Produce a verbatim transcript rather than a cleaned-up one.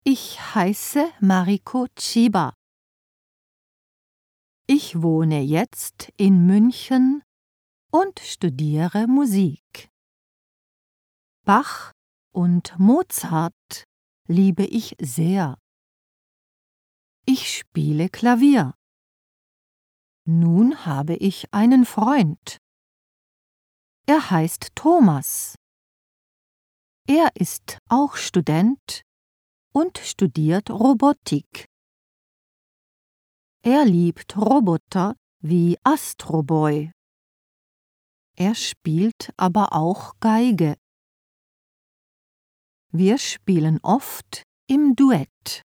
Ich heiße Mariko Chiba. Ich wohne jetzt in München und studiere Musik. Bach und Mozart liebe ich sehr. Ich spiele Klavier. Nun habe ich einen Freund. Er heißt Thomas. Er ist auch Student und studiert Robotik. Er liebt Roboter wie Astro Boy. Er spielt aber auch Geige. Wir spielen oft im Duett.